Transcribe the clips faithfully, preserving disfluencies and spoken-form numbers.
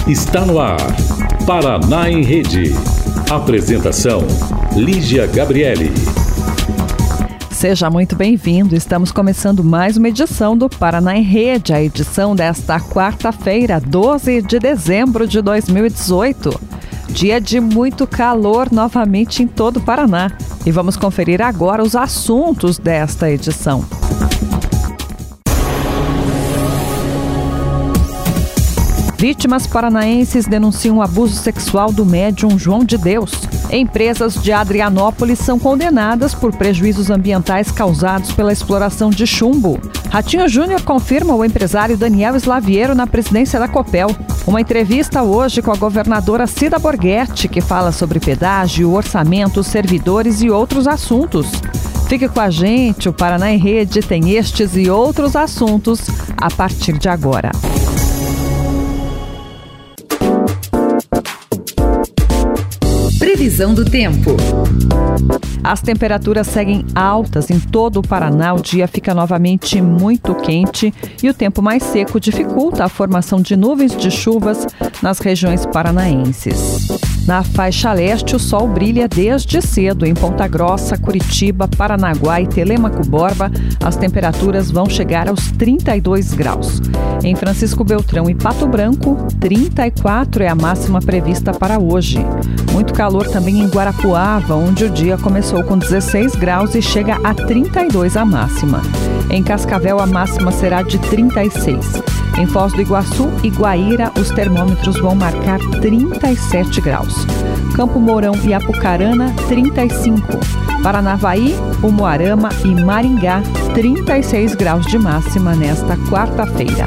Está no ar, Paraná em Rede. Apresentação, Lígia Gabriele. Seja muito bem-vindo. Estamos começando mais uma edição do Paraná em Rede, a edição desta quarta-feira, doze de dezembro de dois mil e dezoito. Dia de muito calor novamente em todo o Paraná. E vamos conferir agora os assuntos desta edição. Vítimas paranaenses denunciam abuso sexual do médium João de Deus. Empresas de Adrianópolis são condenadas por prejuízos ambientais causados pela exploração de chumbo. Ratinho Júnior confirma o empresário Daniel Slaviero na presidência da Copel. Uma entrevista hoje com a governadora Cida Borghetti, que fala sobre pedágio, orçamento, servidores e outros assuntos. Fique com a gente, o Paraná em Rede tem estes e outros assuntos a partir de agora. Previsão do tempo. As temperaturas seguem altas em todo o Paraná. O dia fica novamente muito quente e o tempo mais seco dificulta a formação de nuvens de chuvas nas regiões paranaenses. Na faixa leste, o sol brilha desde cedo. Em Ponta Grossa, Curitiba, Paranaguá e Telêmaco Borba, as temperaturas vão chegar aos trinta e dois graus. Em Francisco Beltrão e Pato Branco, trinta e quatro é a máxima prevista para hoje. Muito calor também em Guarapuava, onde o dia começou com dezesseis graus e chega a trinta e dois a máxima. Em Cascavel, a máxima será de trinta e seis. Em Foz do Iguaçu e Guaíra, os termômetros vão marcar trinta e sete graus. Campo Mourão e Apucarana, trinta e cinco. Paranavaí, Umuarama e Maringá, trinta e seis graus de máxima nesta quarta-feira.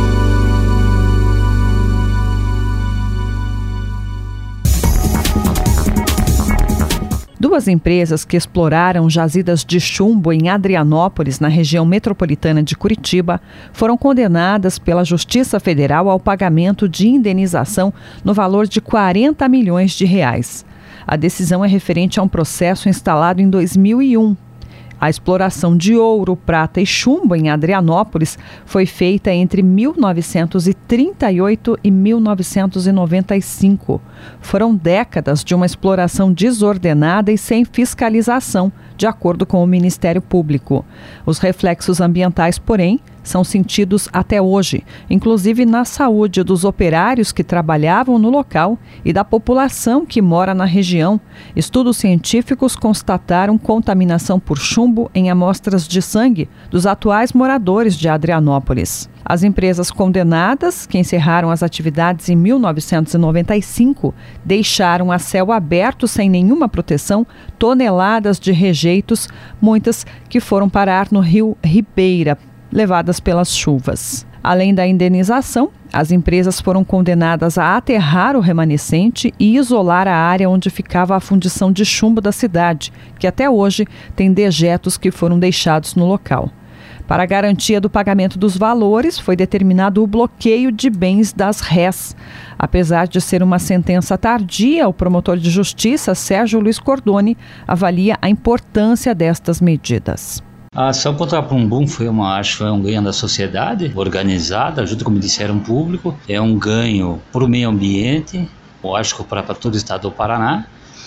Duas empresas que exploraram jazidas de chumbo em Adrianópolis, na região metropolitana de Curitiba, foram condenadas pela Justiça Federal ao pagamento de indenização no valor de quarenta milhões de reais. A decisão é referente a um processo instalado em dois mil e um. A exploração de ouro, prata e chumbo em Adrianópolis foi feita entre mil novecentos e trinta e oito e mil novecentos e noventa e cinco. Foram décadas de uma exploração desordenada e sem fiscalização, de acordo com o Ministério Público. Os reflexos ambientais, porém, são sentidos até hoje, inclusive na saúde dos operários que trabalhavam no local e da população que mora na região. Estudos científicos constataram contaminação por chumbo em amostras de sangue dos atuais moradores de Adrianópolis. As empresas condenadas, que encerraram as atividades em mil novecentos e noventa e cinco, deixaram a céu aberto sem nenhuma proteção toneladas de rejeitos, muitas que foram parar no rio Ribeira, levadas pelas chuvas. Além da indenização, as empresas foram condenadas a aterrar o remanescente e isolar a área onde ficava a fundição de chumbo da cidade, que até hoje tem dejetos que foram deixados no local. Para a garantia do pagamento dos valores, foi determinado o bloqueio de bens das rés. Apesar de ser uma sentença tardia, o promotor de justiça, Sérgio Luiz Cordoni, avalia a importância destas medidas. A ação contra a Bumbum foi, uma, acho, foi um ganho da sociedade organizada, junto com o Ministério Público. É um ganho para o meio ambiente, eu acho que para todo o estado do Paraná.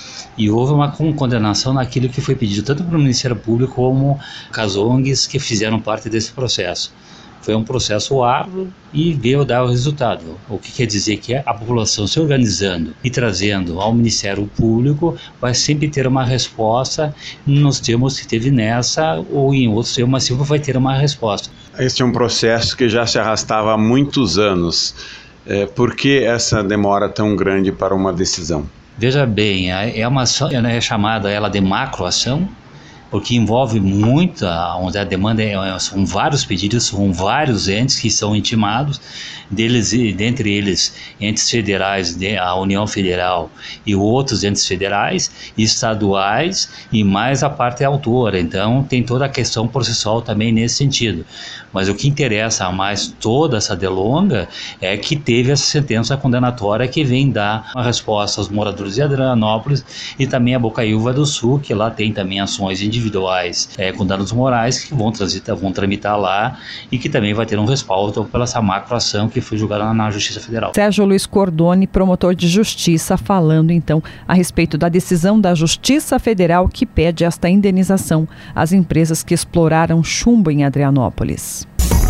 E houve uma condenação naquilo que foi pedido tanto pelo Ministério Público como as O N Gs que fizeram parte desse processo. Foi um processo árduo e veio dar o resultado. O que quer dizer que a população se organizando e trazendo ao Ministério Público vai sempre ter uma resposta nos termos que teve nessa ou em outros termos, mas sempre vai ter uma resposta. Este é um processo que já se arrastava há muitos anos. É, por que essa demora tão grande para uma decisão? Veja bem, é uma ação, é chamada ela de macroação, porque envolve muita, onde a demanda é, são vários pedidos, são vários entes que são intimados, deles, dentre eles entes federais, a União Federal e outros entes federais, estaduais e mais a parte autora. Então tem toda a questão processual também nesse sentido. Mas o que interessa mais toda essa delonga é que teve essa sentença condenatória que vem dar uma resposta aos moradores de Adrianópolis e também a Bocaiúva do Sul, que lá tem também ações individuais individuais é, com danos morais que vão, transitar, vão tramitar lá e que também vai ter um respaldo pela essa macroação que foi julgada na, na Justiça Federal. Sérgio Luiz Cordoni, promotor de justiça, falando então a respeito da decisão da Justiça Federal que pede esta indenização às empresas que exploraram chumbo em Adrianópolis.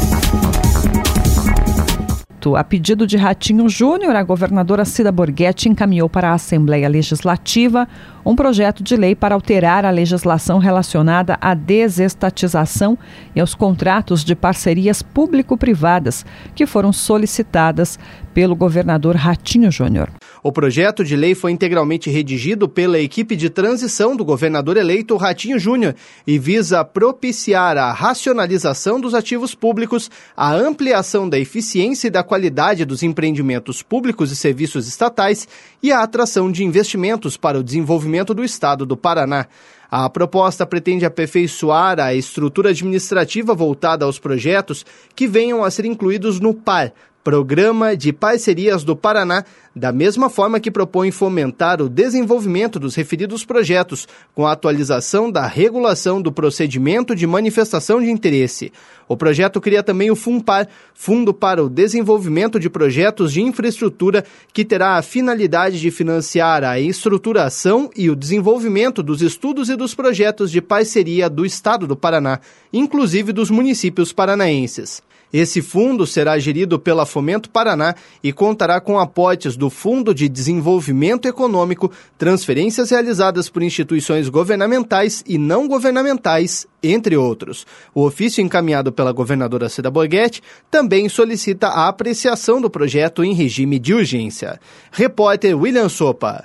A pedido de Ratinho Júnior, a governadora Cida Borghetti encaminhou para a Assembleia Legislativa um projeto de lei para alterar a legislação relacionada à desestatização e aos contratos de parcerias público-privadas que foram solicitadas pelo governador Ratinho Júnior. O projeto de lei foi integralmente redigido pela equipe de transição do governador eleito Ratinho Júnior e visa propiciar a racionalização dos ativos públicos, a ampliação da eficiência e da qualidade dos empreendimentos públicos e serviços estatais e a atração de investimentos para o desenvolvimento do estado do Paraná. A proposta pretende aperfeiçoar a estrutura administrativa voltada aos projetos que venham a ser incluídos no P A R, Programa de Parcerias do Paraná, da mesma forma que propõe fomentar o desenvolvimento dos referidos projetos, com a atualização da regulação do procedimento de manifestação de interesse. O projeto cria também o FUNPAR, Fundo para o Desenvolvimento de Projetos de Infraestrutura, que terá a finalidade de financiar a estruturação e o desenvolvimento dos estudos e dos projetos de parceria do Estado do Paraná, inclusive dos municípios paranaenses. Esse fundo será gerido pela Fomento Paraná e contará com aportes do Fundo de Desenvolvimento Econômico, transferências realizadas por instituições governamentais e não governamentais, entre outros. O ofício encaminhado pela governadora Cida Borghetti também solicita a apreciação do projeto em regime de urgência. Repórter William Sopa.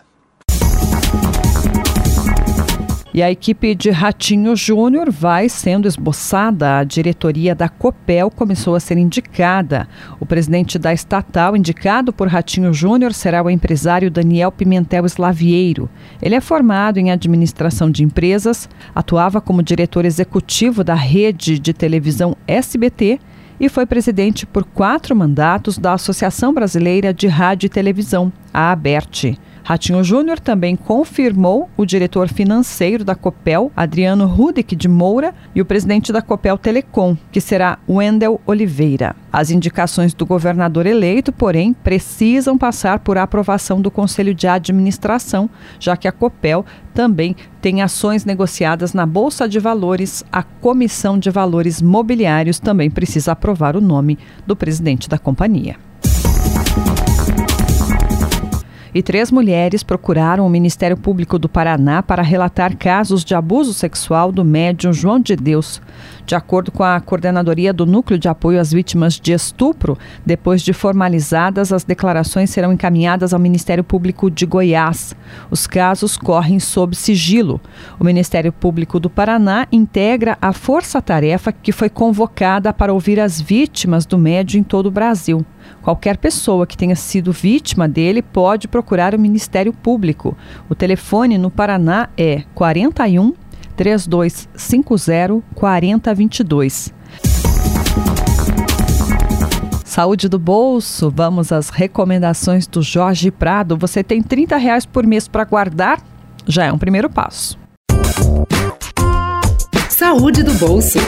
E a equipe de Ratinho Júnior vai sendo esboçada. A diretoria da Copel começou a ser indicada. O presidente da estatal, indicado por Ratinho Júnior, será o empresário Daniel Pimentel Slavieiro. Ele é formado em administração de empresas, atuava como diretor executivo da rede de televisão S B T e foi presidente por quatro mandatos da Associação Brasileira de Rádio e Televisão, a ABERT. Ratinho Júnior também confirmou o diretor financeiro da Copel, Adriano Rudick de Moura, e o presidente da Copel Telecom, que será Wendel Oliveira. As indicações do governador eleito, porém, precisam passar por aprovação do Conselho de Administração, já que a Copel também tem ações negociadas na Bolsa de Valores. A Comissão de Valores Mobiliários também precisa aprovar o nome do presidente da companhia. E três mulheres procuraram o Ministério Público do Paraná para relatar casos de abuso sexual do médium João de Deus. De acordo com a coordenadoria do Núcleo de Apoio às Vítimas de Estupro, depois de formalizadas, as declarações serão encaminhadas ao Ministério Público de Goiás. Os casos correm sob sigilo. O Ministério Público do Paraná integra a força-tarefa que foi convocada para ouvir as vítimas do médium em todo o Brasil. Qualquer pessoa que tenha sido vítima dele pode procurar o Ministério Público. O telefone no Paraná é quarenta e um, trinta e dois cinquenta, quarenta vinte e dois. Saúde do bolso, vamos às recomendações do Jorge Prado. Você tem trinta reais por mês para guardar? Já é um primeiro passo. Saúde do bolso.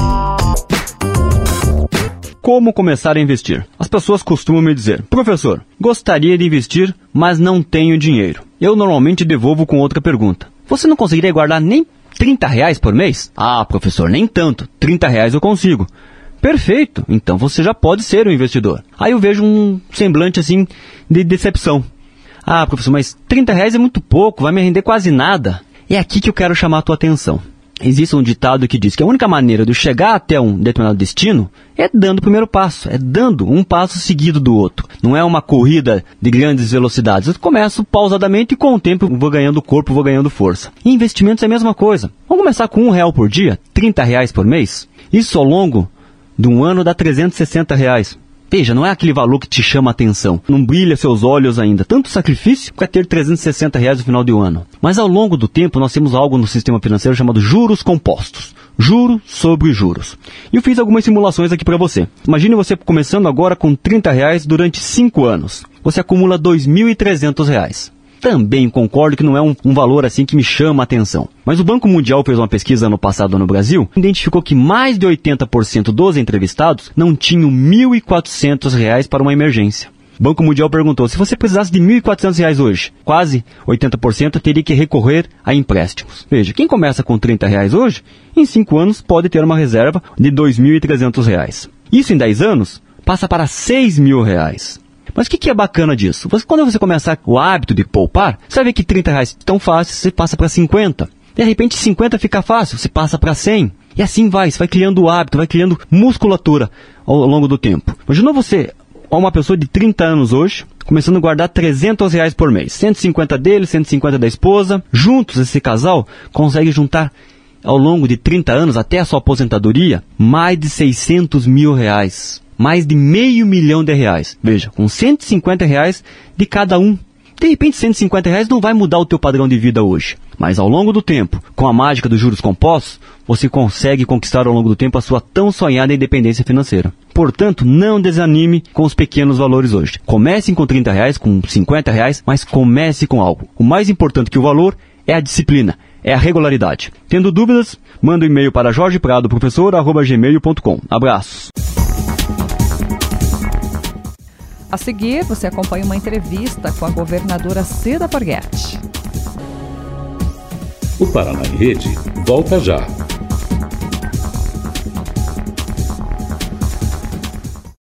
Como começar a investir? As pessoas costumam me dizer: professor, gostaria de investir, mas não tenho dinheiro. Eu normalmente devolvo com outra pergunta: você não conseguiria guardar nem trinta reais por mês? Ah, professor, nem tanto. trinta reais eu consigo. Perfeito, então você já pode ser um investidor. Aí eu vejo um semblante assim de decepção. Ah, professor, mas trinta reais é muito pouco, vai me render quase nada. É aqui que eu quero chamar a tua atenção. Existe um ditado que diz que a única maneira de chegar até um determinado destino é dando o primeiro passo, é dando um passo seguido do outro. Não é uma corrida de grandes velocidades. Eu começo pausadamente e com o tempo vou ganhando corpo, vou ganhando força. E investimentos é a mesma coisa. Vamos começar com um real por dia, trinta reais por mês. Isso ao longo de um ano dá trezentos e sessenta reais. Veja, não é aquele valor que te chama a atenção. Não brilha seus olhos ainda. Tanto sacrifício para ter trezentos e sessenta reais no final do ano. Mas ao longo do tempo nós temos algo no sistema financeiro chamado juros compostos. Juro sobre juros. E eu fiz algumas simulações aqui para você. Imagine você começando agora com trinta reais durante cinco anos. Você acumula dois mil e trezentos reais. também concordo que não é um, um valor assim que me chama a atenção. Mas o Banco Mundial fez uma pesquisa ano passado no Brasil, identificou que mais de oitenta por cento dos entrevistados não tinham mil e quatrocentos reais para uma emergência. O Banco Mundial perguntou, se você precisasse de mil e quatrocentos reais hoje, quase oitenta por cento teria que recorrer a empréstimos. Veja, quem começa com trinta reais hoje, em cinco anos pode ter uma reserva de dois mil e trezentos reais. Isso em dez anos passa para seis mil reais. Mas o que, que é bacana disso? Você, quando você começar o hábito de poupar, você vai ver que trinta reais tão fácil, você passa para cinquenta. De repente cinquenta fica fácil, você passa para cem. E assim vai, você vai criando o hábito, vai criando musculatura ao longo do tempo. Imagina você, uma pessoa de trinta anos hoje, começando a guardar trezentos reais por mês. cento e cinquenta dele, cento e cinquenta da esposa. Juntos, esse casal consegue juntar, ao longo de trinta anos, até a sua aposentadoria, mais de seiscentos mil reais. Mais de meio milhão de reais. Veja, com cento e cinquenta reais de cada um. De repente, cento e cinquenta reais não vai mudar o teu padrão de vida hoje. Mas ao longo do tempo, com a mágica dos juros compostos, você consegue conquistar ao longo do tempo a sua tão sonhada independência financeira. Portanto, não desanime com os pequenos valores hoje. Comece com trinta reais, com cinquenta reais, mas comece com algo. O mais importante que o valor é a disciplina, é a regularidade. Tendo dúvidas, manda um e-mail para jorge prado professor arroba gmail ponto com. Abraços. A seguir, você acompanha uma entrevista com a governadora Cida Borghetti. O Paraná em Rede volta já.